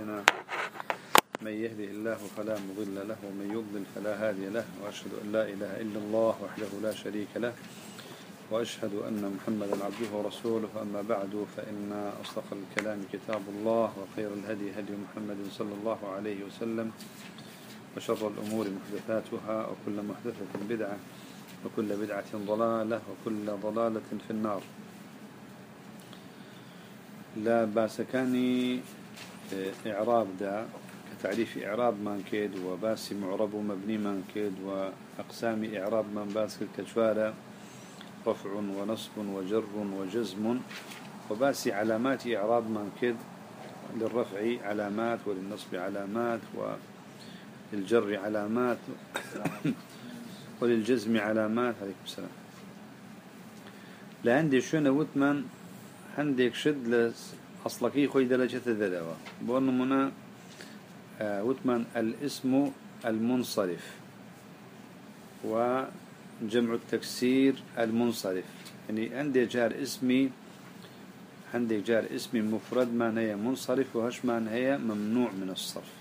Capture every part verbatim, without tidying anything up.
أعمالنا من يهده الله فلا مضل له ومن يضلل فلا هادي له وأشهد أن لا إله إلا الله وحده لا شريك له وأشهد أن محمدا عبده ورسوله. أما بعد فإن أصدق الكلام كتاب الله وخير الهدي هدي محمد صلى الله عليه وسلم وشر الأمور محدثاتها وكل محدثة بدعة وكل بدعة ضلالة وكل ضلالة في النار. لا باس كاني إعراب دا كتعريف إعراب من كيد وباس معرب مبني من كيد وأقسام إعراب من باس كالكشوارة رفع ونصب وجر وجزم وباس علامات إعراب من كيد للرفع علامات وللنصب علامات وللجر علامات وللجزم علامات. عليكم السلام. لعندي شو نوتمن عندك شد لس أصلكي خوي درجة الذدوة بأنه منا آه وتمن الاسم المنصرف وجمع التكسير المنصرف. يعني عندي جار اسمي عندي جار اسمي مفرد ما هي منصرف وهش ما هي ممنوع من الصرف.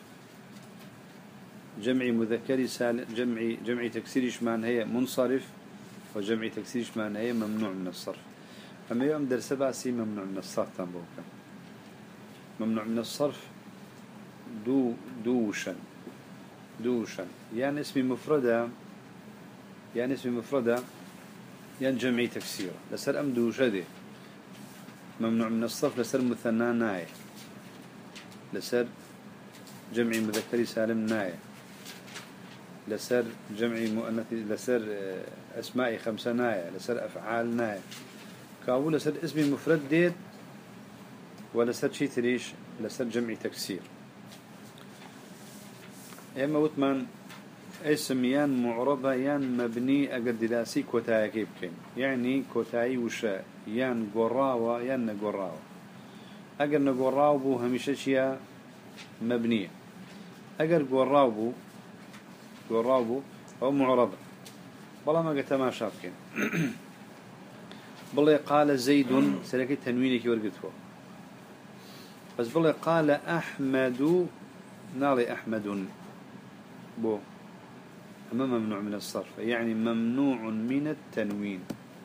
جمعي مذكري سالم جمعي جمعي تكسيرش ما هي منصرف وجمعي تكسيرش ما هي ممنوع من الصرف. أما يوم درس باسي ممنوع من الصرف تنبوكا ممنوع من الصرف دو دوشا دوشا يعني اسمي مفردة يعني اسمي مفردة يعني جمعي تكسير لسر أم دوشة دي ممنوع من الصرف لسر مثنى ناية لسر جمعي مذكري سالم ناية لسر جمعي مؤنث لسر أسمائي خمسة ناية لسر أفعال ناية كابو لسر اسمي مفرد ديت ولا سر شي تريش لسر جمعي تكسير. اما وثمان اسم يان معربة يان مبني اقر دراسي كوتايا كيبكين يعني كوتاي وشاء يان قراوة يان نقراوة اقر نقراو بو هميشة شيا مبنية اقر قراو بو قراو بو او معربة بلا ما قلت ما شافكين بلا قال زيد سلكي تنوينك ورقته بس بلا قال أحمد نالي أحمد بو أما ممنوع من الصرف يعني ممنوع من التنوين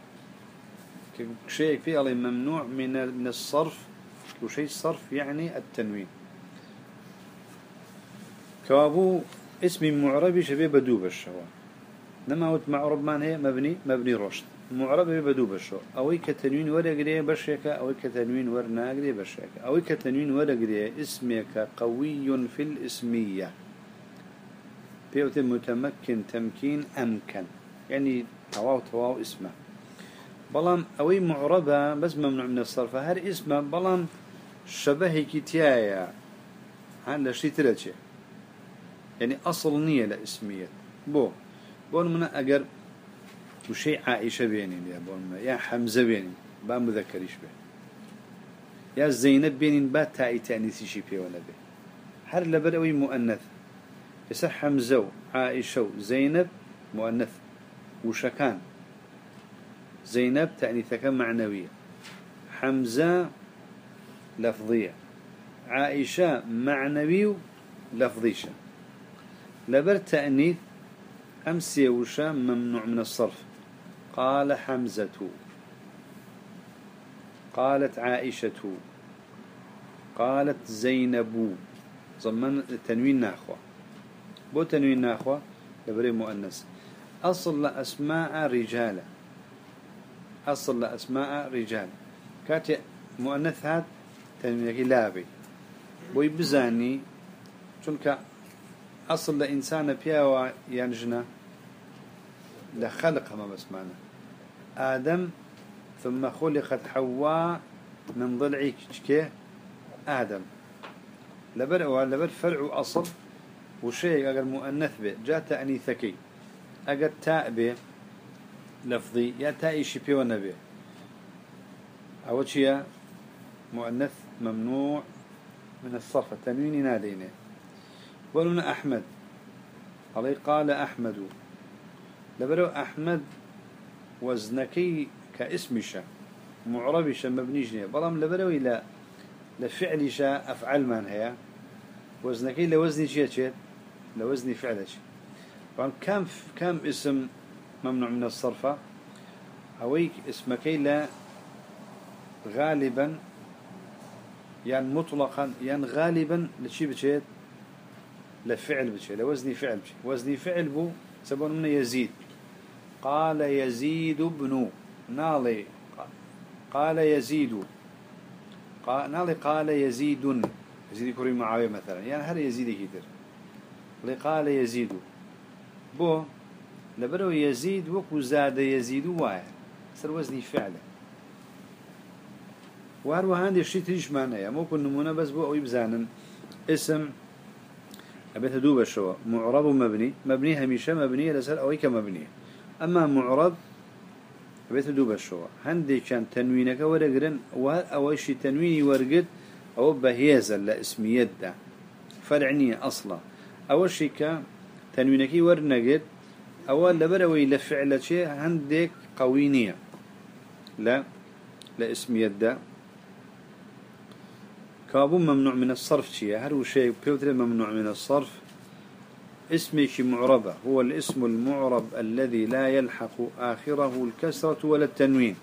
شيء فيه علي ممنوع من من الصرف وشيء الصرف يعني التنوين. كابو اسمي معربي شبيه بدوب الشوا نما هو معرب من هي مبني مبني رشد معرب بدوب الشوا أوي كتنوين ولا قريه بشيك أوي كتنوين ورنا قريه بشيك أوي كتنوين ولا قريه اسمك قوي في الاسمية بيوت متمكن تمكين أمكن يعني تواو تواو اسمه بلام أوي معربة بس ممنوع من الصرف هر اسمه بلام شبهي كتيايا هذا شيء ترجع يعني أصل نية لاسمية بو بون من أجر وشيء عائشة بيني يا بون يا حمزة بيني با مذكريش به يا زينب بيني با تاء تأنيث شيء بيه ولا به هر لبروي مؤنث يصح حمزة عائشة زينب مؤنث وشكان زينب تأنيثك معنوية حمزة لفظية عائشة معنوي لفظيشة لبر تأنيث أمسي وشا ممنوع من الصرف. قال حمزة قالت عائشة قالت زينب ضمن التنوين ناخوة بو تنوين ناخوة لبري مؤنث أصل لأسماء رجال أصل لأسماء رجال كاتي مؤنث هات تنوين لابي بو يبزاني چونك أصل لإنسان بياوى ينجنا لخلق ما بس معنا آدم ثم خلقت حواء من ضلع كيه آدم لبر لبر فرع أصل وشيء أجر مؤنث به جاء تأنيثكي أجر تاء به لفظي يا تاء شبيه ونبي أول شيء مؤنث ممنوع من الصرف التنوين نادينه. ولنا أحمد علي قال أحمد لبرو أحمد وزنكي كاسمشا معربشا مبنيشنيا بلام لبروي لا لفعلشا أفعل من هي وزنك لوزن شيء شيء لوزن فعل شيء. طبعا كم كم اسم ممنوع من الصرف أويك اسمك لا غالبا يعني مطلقا يعني غالبا لشيء بشيء لفعل بشيء لوزن فعل بشيء وزن فعل بو سبون من يزيد. قال يزيد ابن نالي قال يزيد قال نالي قال يزيد يزيد كريم معاوية مثلا يعني هذا يزيد كتير قال يزيد بو لبرو يزيد وكو زاد يزيد واحد صار وزني فعله وهو هذا الشيء تيجي معنا يعني ممكن نمونه بس بو أو يبزانا اسم أبيت دوب الشوا معرب مبني مبني هميشة مبنية لسر أو هيك مبنية. أما معرب أبيت دوب الشوا هندي كان تنوينك ورقرن أو شيء تنويني ورقد أو بهيزة لاسمية ده فرعنية أصلا أول شيء كان تنوينك ورنقد أول لبروي لفعل شيء عندك قوينية لا لاسمية ده كابو ممنوع من الصرف شيء هذا شيء بيوتر ممنوع من الصرف اسمي شيء معربة هو الاسم المعرب الذي لا يلحق آخره الكسرة ولا التنوين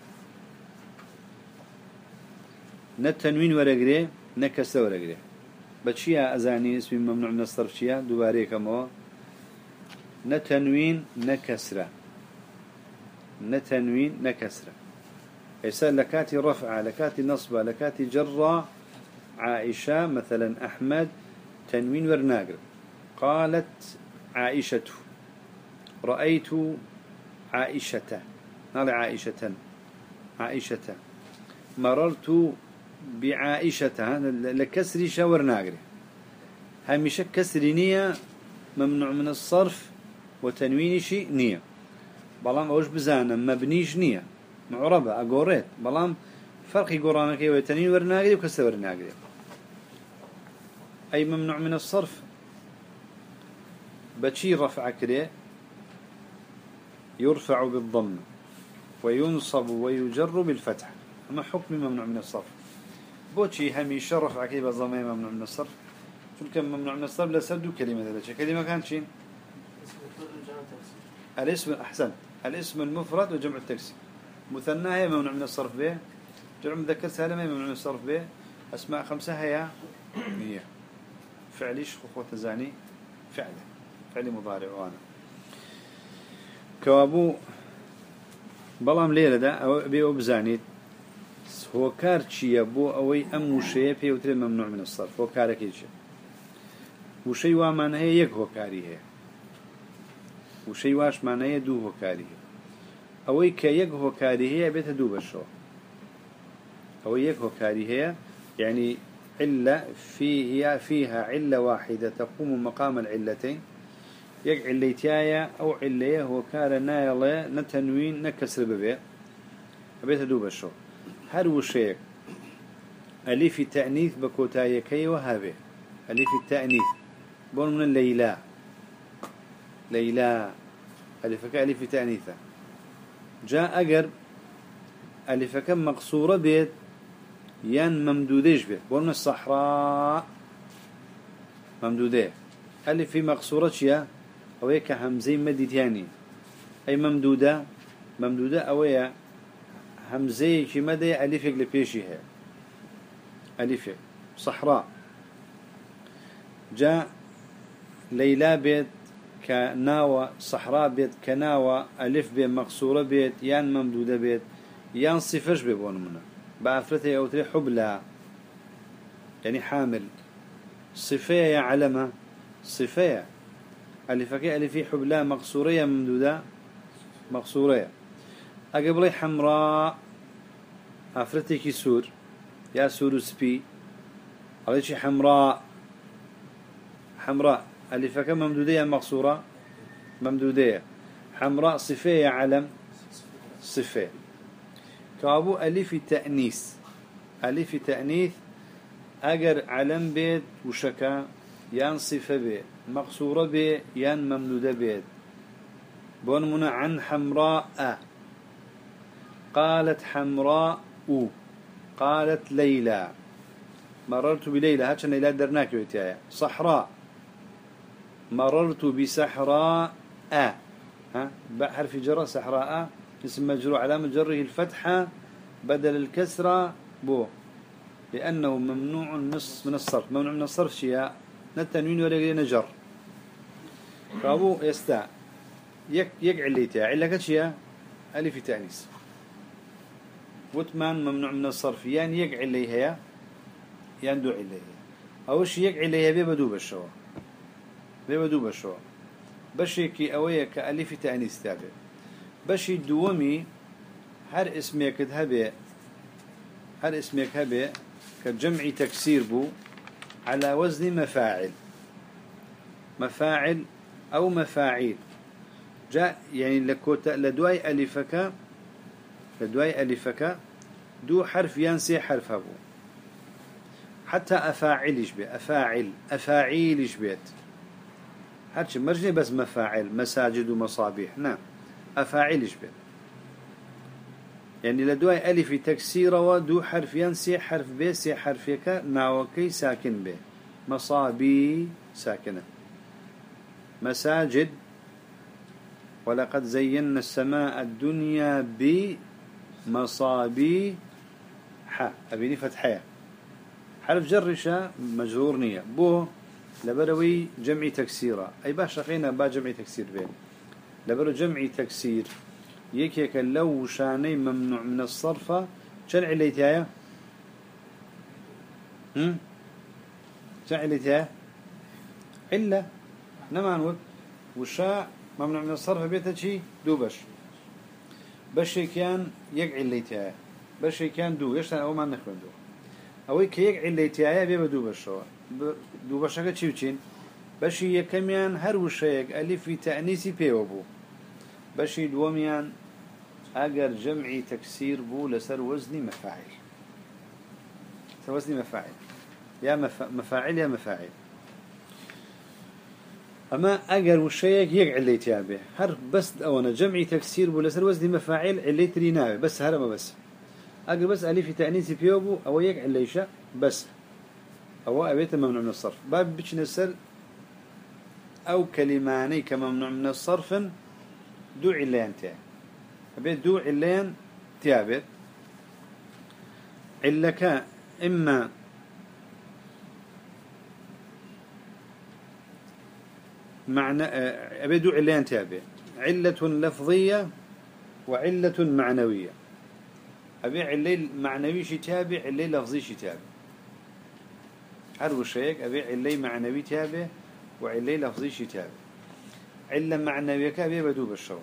نا التنوين ورقريه نا كسرة ورقريه بتشيها أزاني اسمي ممنوع من الصرف شيء دوباره كما نا تنوين نا كسرة نا تنوين نا كسرة يسأل لكاتي رفع لكاتي نصب لكاتي جرة عائشة مثلا أحمد تنوين ورناقر قالت عائشة رأيت عائشة نال عائشة عائشة مررت بعائشة لكسر شاور ناقر هميشة كسر نية ممنوع من الصرف وتنوين شيء نية بلام أوش بزانا مبنيش نية معربة أقوريت بلام فرق قرانك وتنوين ورناقر وكسر ورناقر أي ممنوع من الصرف بشي رفع كده يرفع بالضم وينصب ويجر بالفتح أما حكم ممنوع من الصرف بوشي هميشه رفع كده بالضم ممنوع من الصرف شو كان ممنوع من الصرف لسردوا كلمة ذلك كلمة كان شين الاسم أحسن الاسم المفرد وجمع التكسير مثنى هي ممنوع من الصرف به جمع مذكر سالم هي ممنوع من الصرف به أسماء خمسة هي هي فعليش خطوة زاني فعله فعل مضارع وانا كوابو بلام ليلة دا أو بيو بزانيت هو كارتشي يبو أوي أم وشي بيوتري ممنوع من الصرف هو كارك يجي وشي وامان هي يك هو كاري هي وشي واش معناه هي دو هو كاري هي أوي كيك هو كاري هي بيت دو بشو أوي يك هو كاري هي يعني علة فيها فيها علة واحدة تقوم مقام العلتين يك علتيايا أو علية هو كان نايلة نتنوين نكسر ببيع بيت دوب الشو هرو شيء ألف التأنيث بكوتايا كي وهابه ألف التأنيث بون من الليلة ليلى ألف كألف تأنيثة جاء أجر ألف كم مقصورة بيت ين ممدوديش بيت بون من الصحراء ممدودة ألف في مقصورة شيا أو هيك همزة مدي ثاني أي ممدودة ممدودة أو هي همزة كي مدى ألف يقلب بيشيها ألف صحراء جاء ليلى بيت كناوى صحراء بيت كناوى ألف بيت مقصورة بيت يان ممدودة بيت يان صفش بيبون منه بأفرته أو تري حبلى يعني حامل صفية علمة صفية ألفك ألفي حبلى مقصورية ممدودة مقصورية أقبلي حمراء أفرتك سور يا سور سبي عليك حمراء حمراء ألفك ممدودية مقصورة ممدودية حمراء صفية علم صفية كابو ألف تأنيث ألف تأنيث أجر علم بيت وشكا يان صفة بيت مقصورة بيت يان ممدودة بيت بون منا عن حمراء قالت حمراء قالت ليلى مررت بليلى هاتش ليلى درناك ويتايا صحراء مررت بصحراء ها بحرف جر صحراء اسم مجرور علامة جره الفتحة بدل الكسرة بو لأنه ممنوع من الصرف ممنوع من الصرف شيء نتنوين ولا نجر فأبو يستا يك يك عليتها علة كشيء ألف تأنيس وثمان ممنوع من الصرف يعني يك عليها يعني دو عليها أول شيء يك عليها بيبدو بالشوا بيبدو بالشوا بشي كي أويا كألف تأنيس تابع بشي دومي هر اسمك هبه هر اسمك هبه كجمع تكسير بو على وزن مفاعل مفاعل أو مفاعيل جاء يعني لكوتا لدواي ألفك لدواي ألفك دو حرف ينسي حرف أبو حتى أفاعل يشبه أفاعل أفاعيل يشبه هرش مرجني بس مفاعل مساجد ومصابيح نعم أفاعل يشبه يعني لدواي ألف تكسير ودو حرف ينسي حرف ب سي حرفك ناوكي ساكن به مصابي ساكنة مساجد ولقد زينا السماء الدنيا بمصابي ح أبيني فتحية حرف جرشة مجرور نية بو لبروي جمع تكسيرة أي باش رقينا با جمع تكسير به لبرو جمع تكسير يكيك لو شاني ممنوع من الصرف شن عليتها هم شن عليتها إلا نمان وك وشاء ممنوع من الصرف بيته شي دو بش بشي كان يقع عليتها بشي كان دو يشتن أو ما نخبن دو أو كي يقع عليتها بيبا دو بشوا دو بشاك شي وشين بشي يكميان هر وشيك ألف في تأنيسي بيوبو بشي دوميان أجر جمعي تكسير بو لسر وزني مفاعل سر وزني مفاعل يا مف... مفاعل يا مفاعل أما أجر وشيك يقع اللي تيابه هر بس أو أنا جمعي تكسير بو لسر وزني مفاعل اللي تريناه بس هرما بس أجر بس ألف تأنيث بيوبو أو يقع اللي شاء بس أو أبيت ممنوع من الصرف باب بيش نسر أو كلماني كممنوع من الصرف دو علان تيا أبيت دو علان تيابت علك إما معنى أبيت دو علان تيابت علة لفظية وعلة معنوية أبي علة معنوي شتابع علة لفظي شتابع هرو شيك أبي علة معنوي تابع وعلة لفظي شتابع علة معنوية كابي بدو بالشو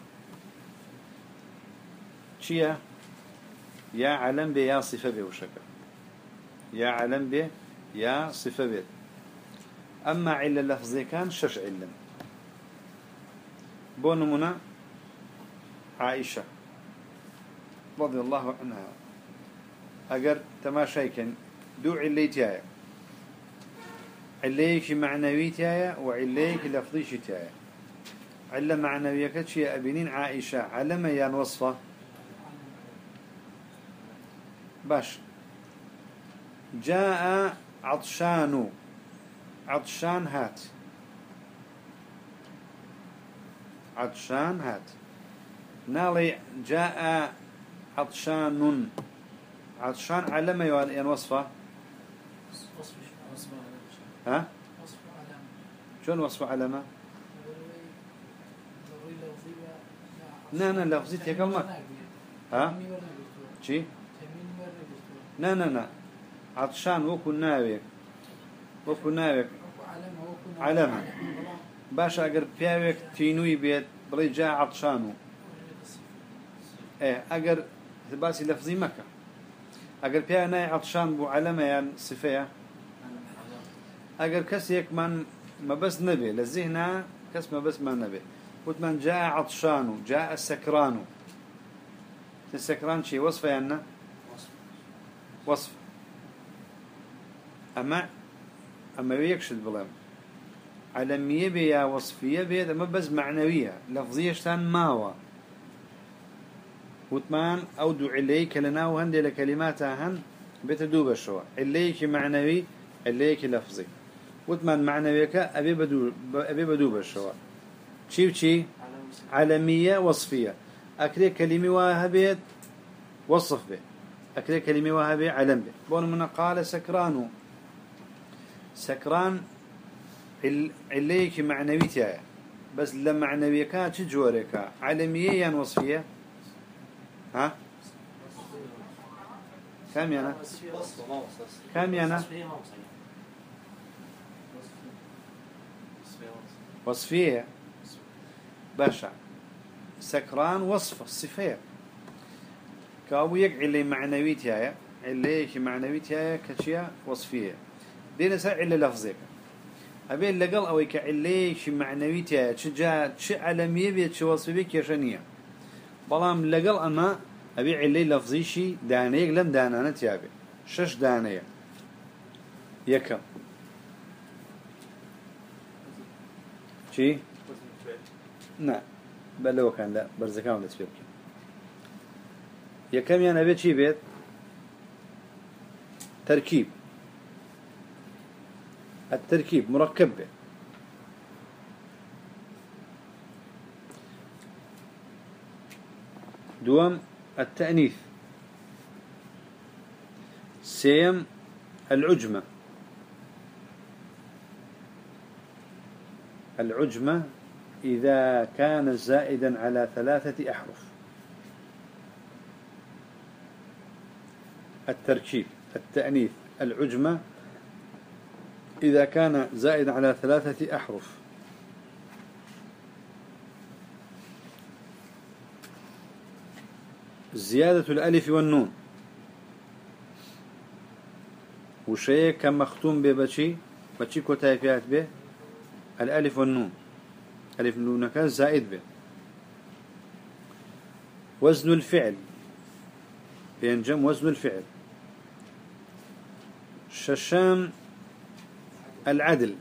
شيا يا علم بي يا صفة بي وشكا يا علم بي يا صفة بي أما علة لفظي كان شش علم بونمنا عائشة رضي الله عنها أجر تماشيكن دو عليتها عليك معنويتها وعليك لفظيتها علة معنوية كتشي أبنين عائشة علم يان وصفة باش جاء عطشان عطشان هات عطشان هات نالي جاء عطشان عطشان علم يان وصفة ها شلون وصف علامة نا نا لفظيتها كلمة ها شي نا نا نا عطشان وكو ناويك وكو ناويك علامة باش اگر بياويك تينوي بيت بلي جاء عطشانو ايه اگر باسي لفظي مكة اگر بيا ناي عطشان بو علامة يعني صفية اگر كسيك من ما بس نبي للذهن كس ما بس ما نبي قلت من جاء عطشانو جاء السكرانو السكران شي وصفه يعني وصف أما أما يكشد بلام علمية بيا وصفية بيا أما بس معنوية لفظية شتان ماوا وثمان أودو عليك لنا وهندي لكلماتها هن بتدوب الشوا عليك معنوي عليك لفظي وثمان معنويك أبي بدو أبي بدوب الشوا شي وشي علمية وصفية أكري كلمة وهبيت وصف به أكري كلمة وهبي علم به بون من قال سكران سكران عليك معنويتها بس لما معنويك تجورك علمية يعني وصفية ها كم يعني كم يعني وصفية باشا سكران وصف الصفية كأبويك علي معنويتها عليك معنويتها كشيء وصفية دينا سا علة لفظك أبي اللي قال أويك عليك معنويتها شجاع ش علمية بيت ش وصفية كشنية بلام اللي قال أما أبي علي لفظي شي دانيك لم دانانا تيابي شش دانية يكم شي نعم بل لو كان لا برزكان ولا تسبيبك يكم يعني أبي شي بيت تركيب التركيب مركب به دوام التأنيث سيم العجمة العجمة إذا كان زائدا على ثلاثة أحرف التركيب التأنيث العجمة إذا كان زائدا على ثلاثة أحرف زيادة الألف والنون وشيء كم مختوم ببشي بشي كتايفيات به الألف والنون ألف والنون كان زائد به وزن الفعل بينجم وزن الفعل ششام العدل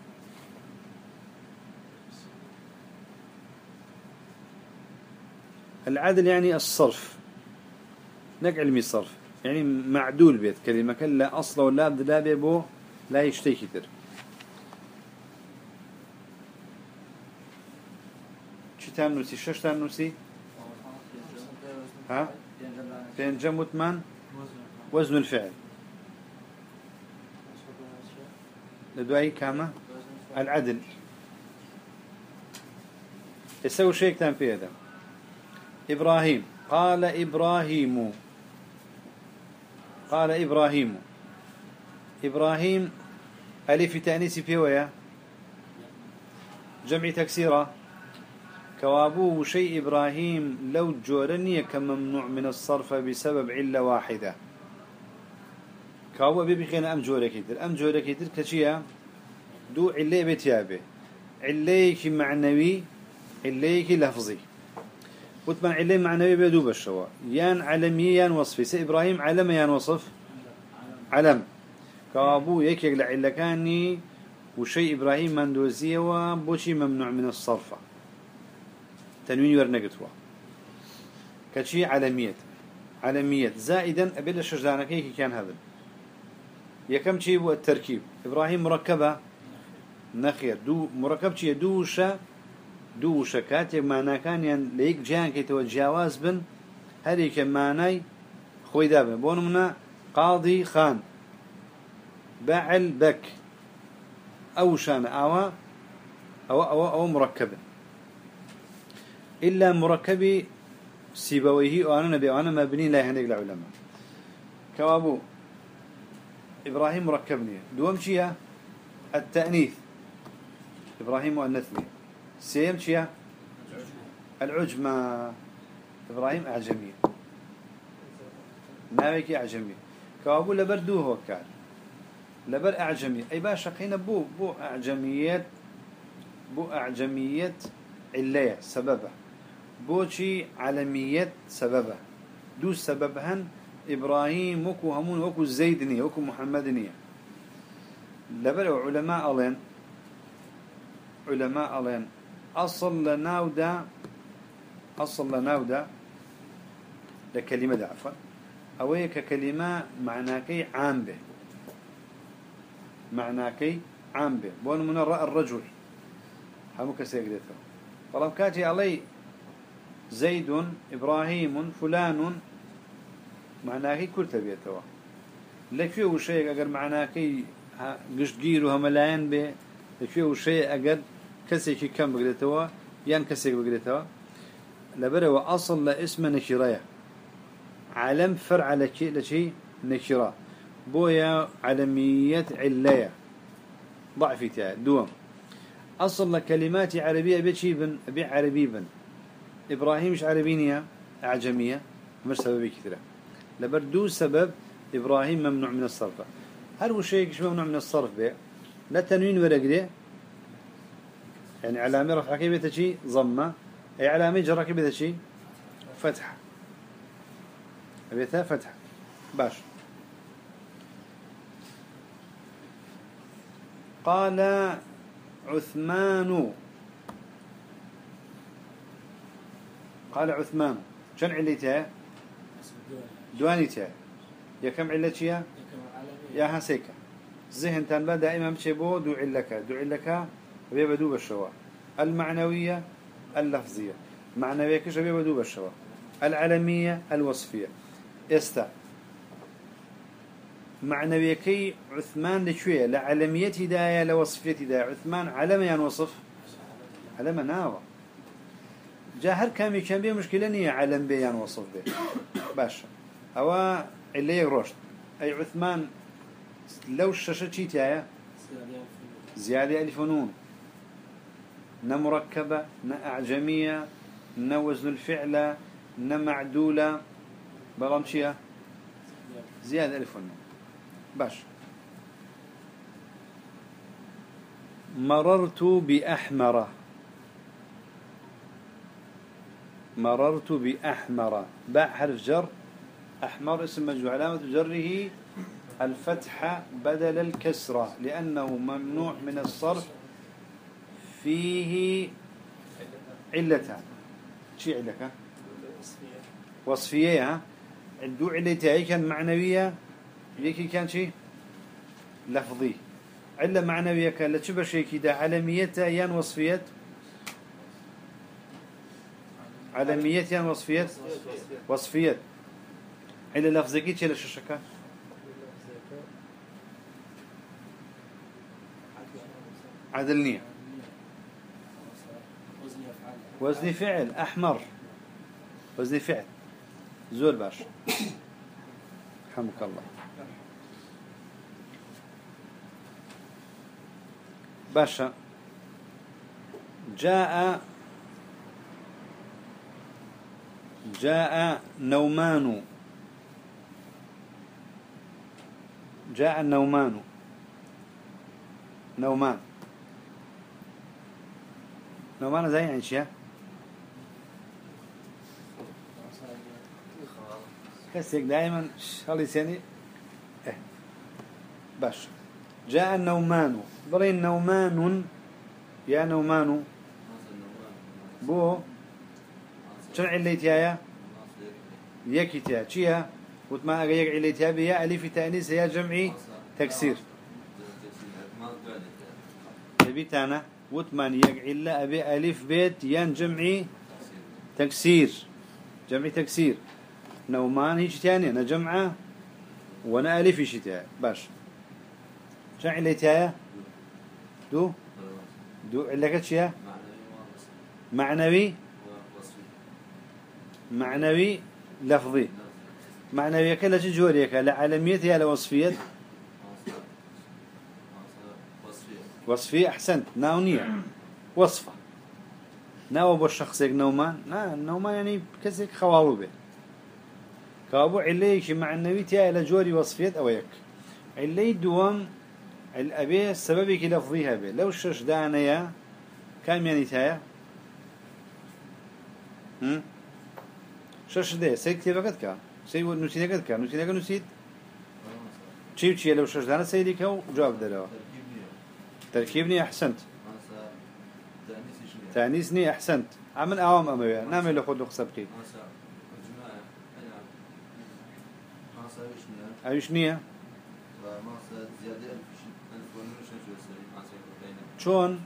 العدل يعني الصرف نك علمي الصرف يعني معدول بيت كلمة كلا أصلا ولا لا بيبو لا يشتي كتير شو تانوسي شش تانوسي ها بينجم وثمان وزن الفعل لدواي كامة العدل يسوي شيء كان في هذا إبراهيم قال إبراهيم قال إبراهيم إبراهيم ألف تأنيس في ويا جمع تكسيرة كوابو شيء إبراهيم لو جورني كممنوع من الصرف بسبب علة واحدة كوابو بيبخينا أم جورة كتير أم جورة كتير كشيا دو علة بتيابه عليك معنوي عليك لفظي وتبع عليه معنوي بدوب الشوا يان علمي يان وصفي سي إبراهيم علم يان وصف علم كابو يكيك لعلكاني وشي إبراهيم مندوزية وبوشي ممنوع من الصرفة تنوين ورنقتوا كشي علمية علمية زائدا أبدا شجدانا كيكي كان هذا يكم شي هو التركيب إبراهيم مركبة نخير دو مركب شي دوشة دو شكات معنى كان يعني ليك جان كي توجاواز بن هذيك معناي خوي دابه بونمنا قاضي خان باعل بك أو شان أو أو أو, أو مركب إلا مركبي سيبويه وأنا نبي وأنا مبني لا يهنيك العلماء كوابو إبراهيم مركبني دوم شيء التأنيث إبراهيم وأنثني سيم شيا العجمة إبراهيم أعجمي ناويك أعجمي كابو لبردوه هو كان لبر أعجمي أي باشا قينا بو بو أعجميات بو أعجميات علية سببه بو شي علميات سببه دو سببهن إبراهيم وكو همون وكو زيدني وكو محمدني لبر علماء ألين علماء ألين أصل لناودا أصل لناودا لكلمة عفوا أوي ككلمة معناكي عام به معناكي عام به بون من رأى الرجل هم كسيقدته فلم كاتي علي زيد إبراهيم فلان معناكي كل تبيته لك فيه شيء أجر معناكي قشت جيرو هملاين به لك فيه شيء أجر كسيك كم بقدته ين كسيك بقدته لبره أصل لاسم نكراية علم فرع لشيء لشيء نكرة بويا علمية علية ضعفتها دوم أصل لكلمات عربية بشي بن أبي عربي بن إبراهيم مش عربينية أعجمية مش سبب كثيرة لبردو سبب إبراهيم ممنوع من الصرف هل هو شيء مش ممنوع من الصرف به لا تنوين ولا قده يعني علامة رفع كيف شيء ضمة أي علامة جرى كيف شيء فتح أبيتها فتح باش قال عثمان قال عثمان شن علتها دوانيتها يا كم علتها يا هسيكا ذهن تنبا دائما بتشبو دو علك دو علك بيبدو بالشواء المعنوية اللفظية معنوية كش بيبدو بالشواء العلمية الوصفية استا معنوية كي عثمان لشوية لعلمية هداية لوصفية هداية عثمان علم يعني وصف علم ناوى جاهر كامي كان بيه مشكلة نية علم بيه يعني وصف بيه باشا هو اللي رشد أي عثمان لو الشاشة شيتايا زيادة ألف ونون نمركبة نأعجمية نوزن الفعل نمعدولة بلامشية زيادة ألف ونون باش مررت بأحمر مررت بأحمر باء حرف جر أحمر اسم مجموع علامة جره الفتحة بدل الكسرة لأنه ممنوع من الصرف فيه علتان شي علك وصفية عدو علتها كان معنوية ليكي كان شي لفظي علة معنوية كان لتشبه شيء كده علميتها يان وصفية علمية يان وصفية وصفية علة لفظي كي تشيل الششكة عدلنية وزن فعل أحمر وزن فعل زول باش رحمك الله باشا جاء جاء نومان جاء النومان نومان نومان زي يعني شيء كسيك دائما خلي سني إيه باش جاء النومان برين نومان يا نومان بو شرع الليتيا يكتيا شيا وتما أجيك عليتيا بيا ألف تأنيس يا جمعي تكسير بيتانا وثمان يجعل أبي ألف بيت ين جمعي تكسير جمعي تكسير نومان هيش تاني أنا جمعة وأنا ألف هيش تاني باش شو علتها دو دو علكت شيء معنوي معنوي لفظي معنوي كلا جوري كلا علمية على وصفية وصفية أحسنت ناونية وصفة ناو أبو الشخص نومان نا نومان يعني كسيك خوابه كابو عليه شيء معنوي تيا على جوري وصفية أو يك عليه دوام الأبي السبب كي لفظيها به لو الشش دانيا كم يعني تايا هم شش ده سيكتي بقت كا سي نسيت قد كا نسيت قد نسيت شيء شيء لو شش دانا سيدي كاو جواب دلوا تركيبني أحسنت تانيسني أحسنت عمل أعوام أمويا نعمل له خد قصبتي أيش نية شون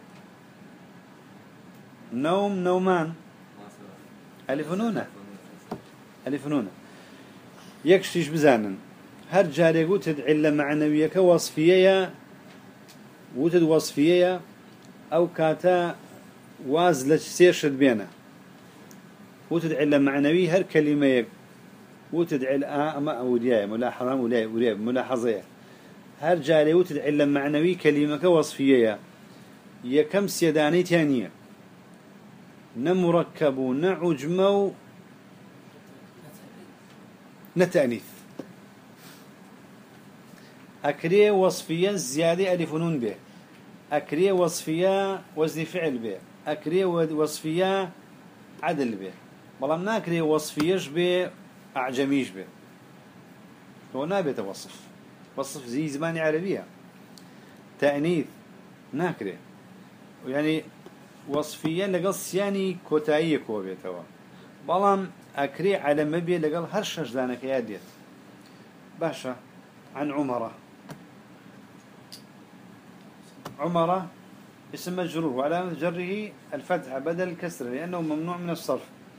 نوم نومان ألف نونة ألف نونة يكشيش بزانن هر جاري قلت علة معنوية كوصفية وتد وصفية أو كاتا وازلة سيرشد بينا وتد علة معنوية هر كلمة يك وتد علة أما أودياء ملاحظة ولاء ملاحظة هر جاري وتد علة معنوية كلمة كوصفية يكم سيداني تانية نمركب نعجمو نتأنيث أكريه وصفية زيادة ألف نون به أكريه وصفية وزن فعل به أكريه وصفية عدل به والله ناكريه وصفية به أعجميش به هو نابت وصف وصف زي زمان عربية تأنيث ناكريه يعني وصفية لقص يعني كوتاية كوبيتوا بلام أكري على مبي لقال هرشش دانك يا ديت باشا عن عمرة عمرة اسم مجرور وعلامة جره الفتحة بدل الكسر لأنه ممنوع من الصرف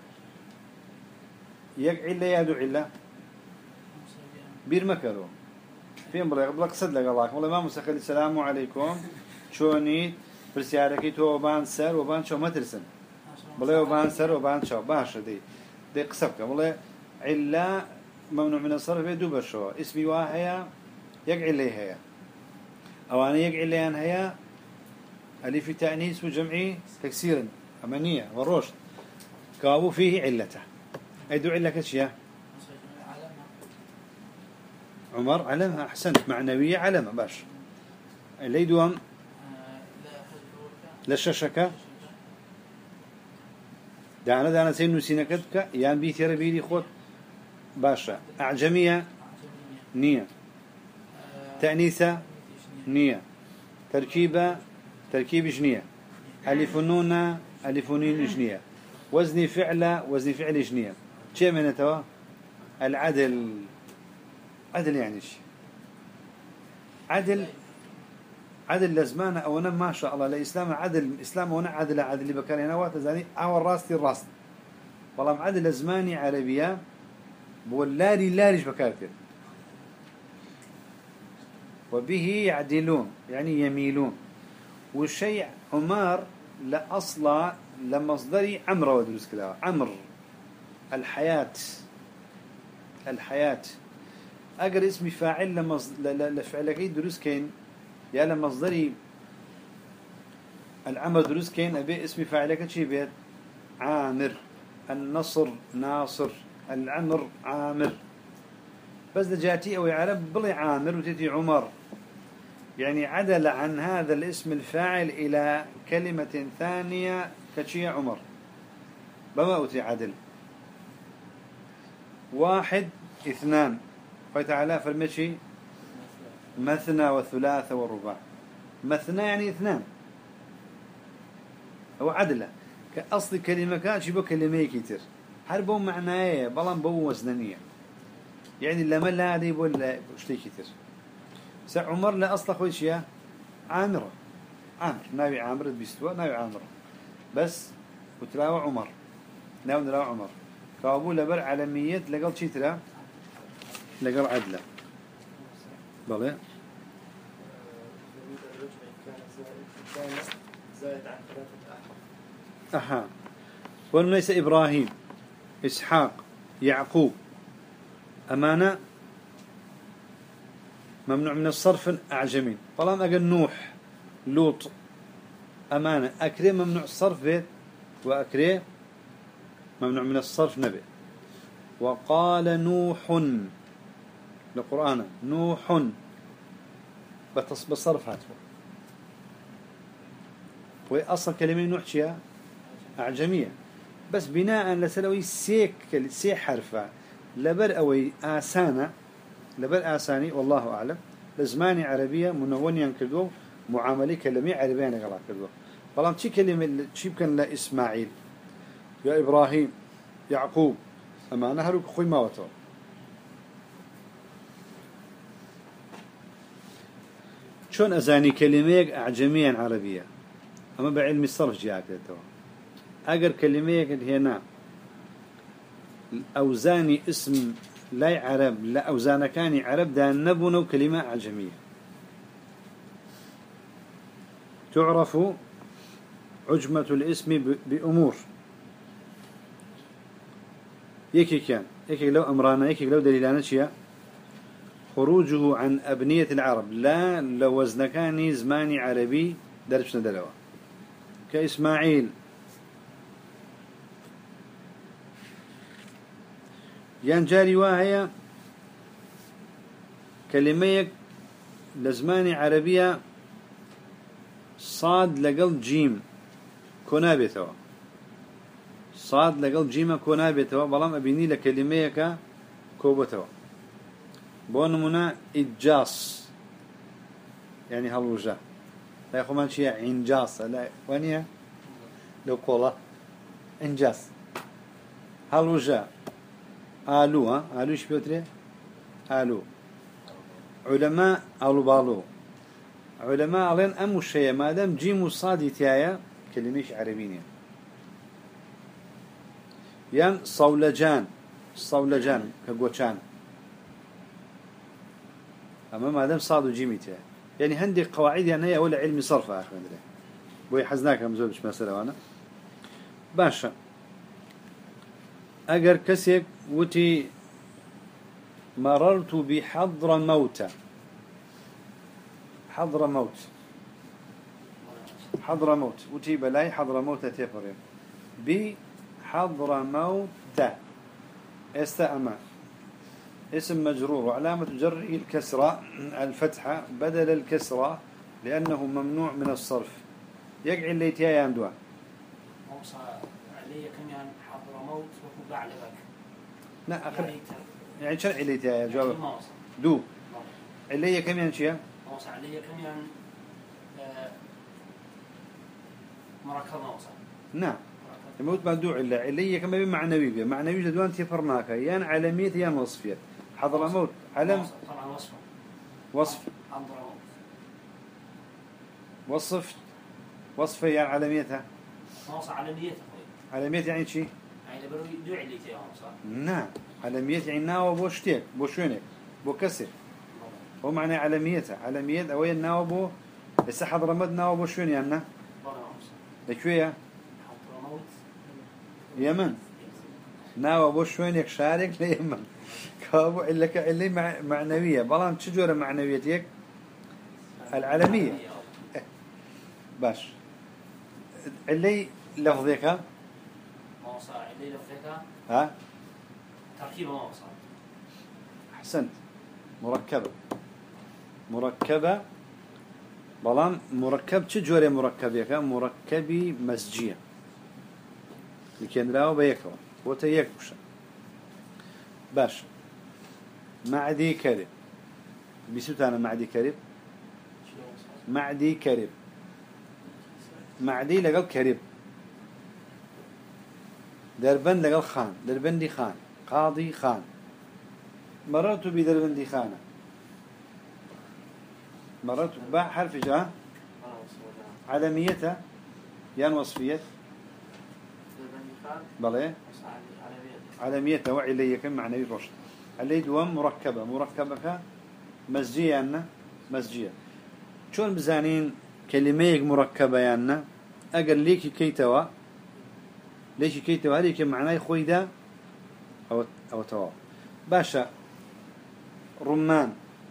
يقعل يادو علا بير مكرو فين بريق بلا قصد لك الله والله ما مسخل السلام عليكم شوني برسياركي تو وبان سر وبان شو ما ترسن بلا وبان سر وبان شو باش دي دي قصبك والله علا ممنوع من الصرف يدو بشو اسمي واحيا يقعل لي هيا أو أنا يقعل لي أن هيا ألف تأنيس وجمعي تكسيرا أمانية والرشد كابو فيه علته أيدو علة كشيا عمر علمها أحسنت معنوية علمها باش اللي يدوم لششكا دعنا دعنا سين نسينكتك يان بيثير بيدي خود باشا أعجمية نية تأنيثة نية تركيبة تركيب جنية ألف نونة ألف نين جنية وزن فعل وزن فعل جنية شيء من توا العدل عدل يعني شيء عدل عدل لزمانه أو أنا ما شاء الله الإسلام عدل الإسلام هنا عدل عدل اللي بكان هنا واتزاني أول راستي الراس والله عدل لزماني عربية بولاري لاريش بكارتين وبه يعدلون يعني يميلون والشيء عمار لأصلا لمصدري عمر ودرس كذا عمر الحياة الحياة أقر اسمي فاعل لفعلك دروس كين يا لمصدري العمر دروس كين أبي اسمي فاعلك شيء بيت عامر النصر ناصر العمر عامر بس جاتي أو عرب بلي عامر وتتي عمر يعني عدل عن هذا الاسم الفاعل إلى كلمة ثانية كشي عمر بما أتي عدل واحد اثنان فتعالى فرمشي مثنى والثلاثة والرباع مثنى يعني اثنان هو عدلة كأصل كلمة كان شبه كلمة كتير حربوا معناه بلان بو وزنانية يعني لما لا دي ولا اشتي كتير عمر لا أصل خوي شيء عامرة عامر ناوي عامر بيستوى ناوي عامرة بس وتلاوى عمر ناوي نلاوى عمر كابو لبر علمية لقل شي ترى لقل عدلة بلى زائد عن ثلاثة أها وليس إبراهيم إسحاق يعقوب أمانة ممنوع من الصرف أعجمين فلان أقل نوح لوط أمانة أكري ممنوع الصرف بيت وأكري ممنوع من الصرف نبي وقال نوح القرآن نوح بالصرف هاتفه وأصل كلمة نوح شيء أعجمية بس بناء لسلوي سيك سي حرفة لبر أوي آسانة لبر آساني والله أعلم لزماني عربية منوني ينكدو معاملة كلمة عربية نقرأ كدو فلان شي كلمة شي كان لا إسماعيل يا إبراهيم يعقوب أما أنا هروك خوي ما وتو شون أزاني كلمة أعجميا عربية أما بعلم الصرف جاء كده أجر كلمة هنا أوزاني اسم لا عرب لا أوزان كان عرب ده نبون كلمة أعجمية تعرف عجمة الاسم بأمور يكي كان يكي لو أمرانا يكي لو دليلانا شيء خروجه عن أبنية العرب لا لو وزنكاني زماني عربي دربسنا دلوه كإسماعيل يان جاري واهية كلمة لزماني عربية صاد لقل جيم كونابتوا صاد لقل جيم كونابتوا بلام أبيني لكلمة كوبتوا بونمنا إجاص يعني هالوجه لا يخمان شيء إنجاص لا وانيا لو قولا إنجاص هالوجه آلو ها آلو إيش بيوتري آلو علماء آلو بالو علماء علين أم الشيء ما دام جيم وصادي تيايا كلميش عربينيا ين صولجان صولجان كقوشان أما ما دام صاد وجيم تيايا يعني هندي قواعد يعني هي ولا علم صرف آخر مدري بوي حزناك مزوجش مسألة وانا باشا أجر كسيك وتي مررت بحضر موت حضر موت حضر موت وتي بلاي حضر موت تفرم بحضر موت استأمى اسم مجرور وعلامة جره الكسرة الفتحة بدل الكسرة لأنه ممنوع من الصرف يقع اللي تيا يندوا موصى علي كم يعني حضر موت وهو بعد ذاك لا أخر يعني شرع اللي تيا جواب دو اللي كم يعني شيء موصى علي كم يعني مركب موصى نعم الموت مدوع إلا اللي كم بمعنوي معنوي جدوان تفرناك يان علمية يان وصفية حضر موت علم طبعا وصف وصف حضر موت وصف وصف يعني علميتها موصى علميته علمية يعني شيء يعني برو يدعي اللي تيا موصى نعم علمية يعني ناو بوشتيك بوشونك بوكسر هو معنى علميتها علمية أوي ناو بو بس حضر موت ناو بوشون يعني لكوية حضر موت يمن ناو بوشونك شارك ليمن كابو إلا كإلي مع معنوية بلان تشجور معنويتك العالمية باش اللي لفظك موصى اللي لفظك ها تركيبه موصى أحسنت مركبة مركبة بلان مركب تشجور مركبك مركبي مسجية لكن راو بيكوا وتيكوش باش معدي كرب بيسوت أنا معدي كرب معدي كرب معدي لقل كرب دربن لقل خان دربندي خان قاضي خان مررت بدربندي خانة مررت باع حرف جاء علميته يان وصفية بلى علميته وعي لي كم معنى رشد اللي دوام مركبة مركبة مسجية أنا مسجية شون بزانين كلمة مركبة يعني أقل ليك كي توا ليش كي توا هذيك معناه خوي ده أو أو توا باشا رمان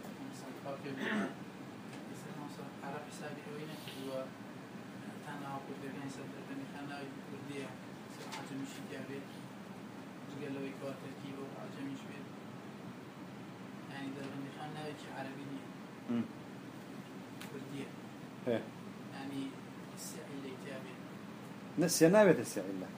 يعني السعي اللي تابع ناس نابت السعي الله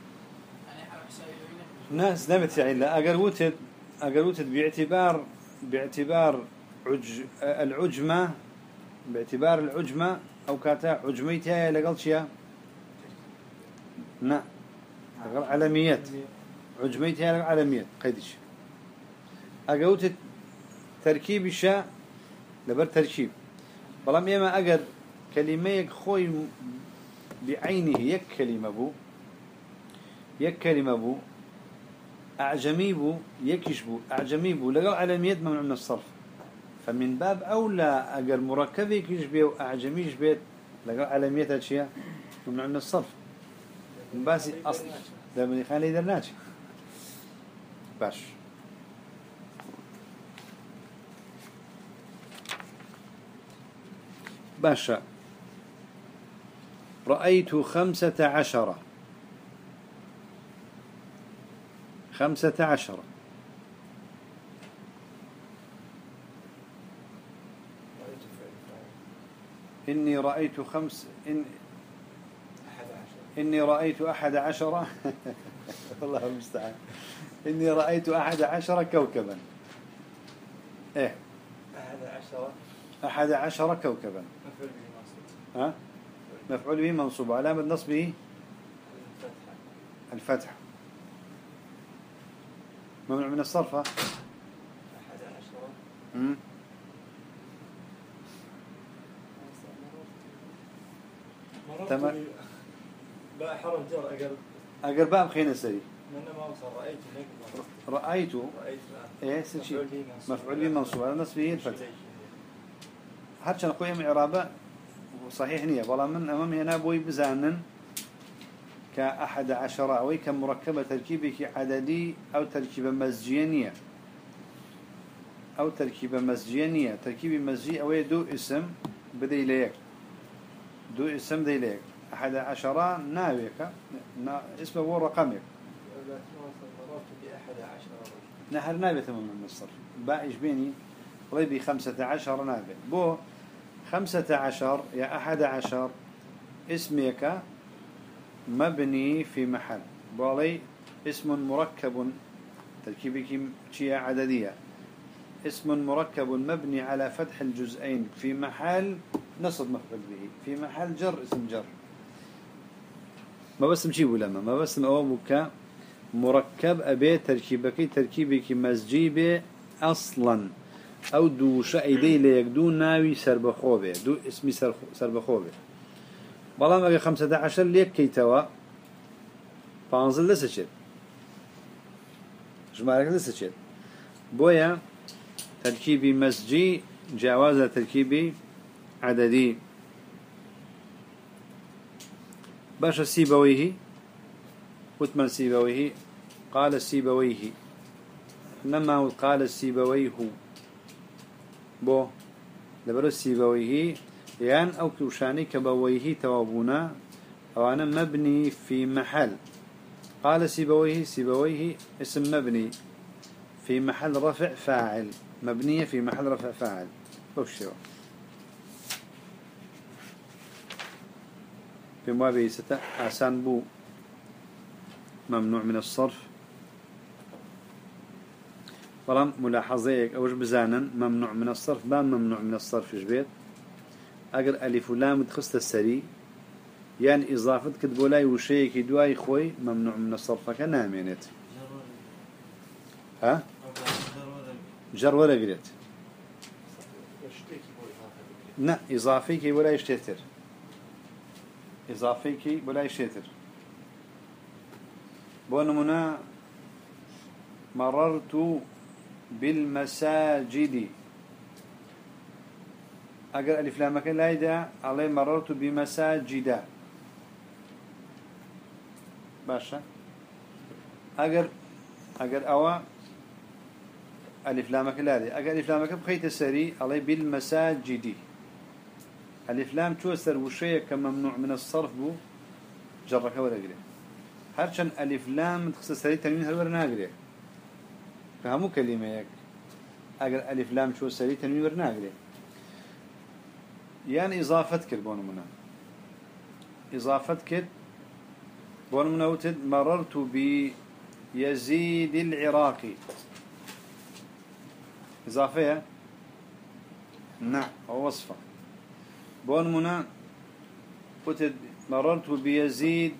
ناس نابت السعي الله أقروتد أقروتد باعتبار باعتبار عج العجمة باعتبار العجمة أو كاتا عجميتها لقل شيء نا علميات عجميتها علميات قيدش أقروتد تركيب الشاء لبر تركيب بلام يما أجر كلمة خوي بعينه يك كلمة بو يك كلمة بو أعجمي بو يكش بو أعجمي بو لقوا علاميات ممنوع من الصرف فمن باب أولى أجر مركب يكش بيه وأعجميش بيت لقوا علاميات أشياء ممنوع من الصرف بس أصل ده من خالي درناش باش باشا رأيت خمسة عشر خمسة عشر إني رأيت خمس إن إني رأيت أحد عشر الله المستعان إني رأيت أحد عشر كوكبا إيه أحد عشر أحد عشر كوكبا مفعول به منصوب ها مفعول به منصوب علامة نصبه الفتحة الفتح ممنوع من الصرف ها أحد عشر أمم. تمام. مررت باء حرف جر أقل أقل باب خينا سري من ما وصل رأيت هيك رأيت رأيت إيه سشي مفعول به منصوب مفعول به منصوب على نصبه الفتح هرشان أخويا من عرابة صحيح نية والله من أمامي هنا بوي بزانن كأحد عشر أو كمركبة تركيبك عددي أو تركيبة مزجية أو تركيبة مزجية تركيب مزجي أو دو اسم بدي ليك دو اسم دي ليك أحد عشر ناويك نا اسمه هو رقمك مررت بأحد عشر نهر نابة تمام من الصرف باقي بيني ربي خمسة عشر نابة بو خمسة عشر يا أحد عشر اسمك مبني في محل بالي اسم مركب تركيبك شيء عددية اسم مركب مبني على فتح الجزئين في محل نصب مفعول به في محل جر اسم جر ما بس نجيبه لما ما بس أوابك مركب أبي تركيبك تركيبك مزجيبه أصلا أو دو شأيدي ليك دو ناوي سربخوبه دو اسمي سربخوبه بلام أبي خمسة عشر ليك كيتوا فانزل لسه شد جمالك لسه شد بويا تركيبي مزجي جواز تركيبي عددي باش السيبويه وتمن سيبويه قال السيبويه إنما قال السيبويه بو لبرو السيبويه يان أو كوشاني كبويه توابونا أو أنا مبني في محل قال سيبويه سيبويه اسم مبني في محل رفع فاعل مبنية في محل رفع فاعل بوشيو في موابي ستة آسان بو ممنوع من الصرف ولم ملاحظيك أوش بزانا ممنوع من الصرف بام ممنوع من الصرف جبيت أقر ألف ولام تخست السري يعني إضافة كتبولاي وشيك دواي خوي ممنوع من الصرف كنامينت ها جر ولا قلت لا إضافي كي ولا يشتتر إضافي كي ولا يشتتر بونمنا مررت بالمساجد أقر ألف لامك لا يدع علي مررت بمساجد باشا أقر أقر أوا ألف لامك لا يدع أقر ألف لامك بخيت السري علي بالمساجد ألف لام توسر وشيء كممنوع من الصرف بو جرك ولا قري هرشان ألف لام تخص سري تنوين هل ورنا قري فهمو كلمة يك أقر ألف لام شو سري تنوين ورنا قري يعني إضافة كربون منا إضافة كر بون منا وتد مررت بيزيد العراقي إضافية نعم أو وصفة بون منا وتد مررت بيزيد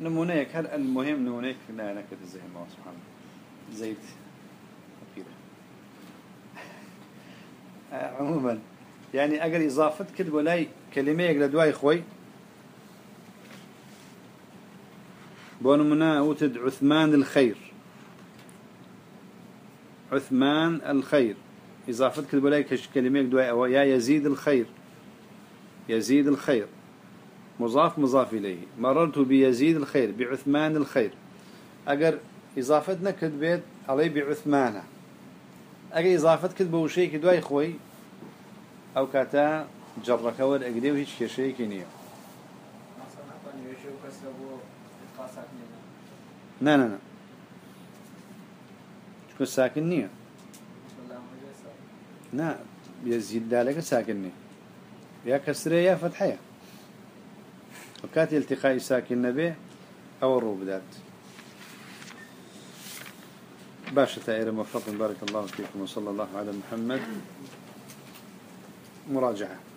نمونيك هل المهم نمونيك لا أنا كده زي الله سبحانه زيت فقيرة عموما يعني أجر إضافة كده ولاي كلمة يقل دواي خوي بونمنا وتد عثمان الخير عثمان الخير إضافة كده ولاي كلمة دواي أو يا يزيد الخير يزيد الخير مضاف مضاف إليه مررت بيزيد الخير بعثمان الخير أجر إضافتنا كتبت عليه بعثمانه أجر إضافة كتبه وشيء كدواي خوي أو كاتا جرك ود أجديه هيش شيء كنيه لا لا لا شو ساكن نية لا يزيد ذلك ساكن نية يا كسرة يا فتحية وكات التقاء ساكن به أو الروبدات باشا تائر موفق بارك الله فيكم وصلى الله على محمد مراجعة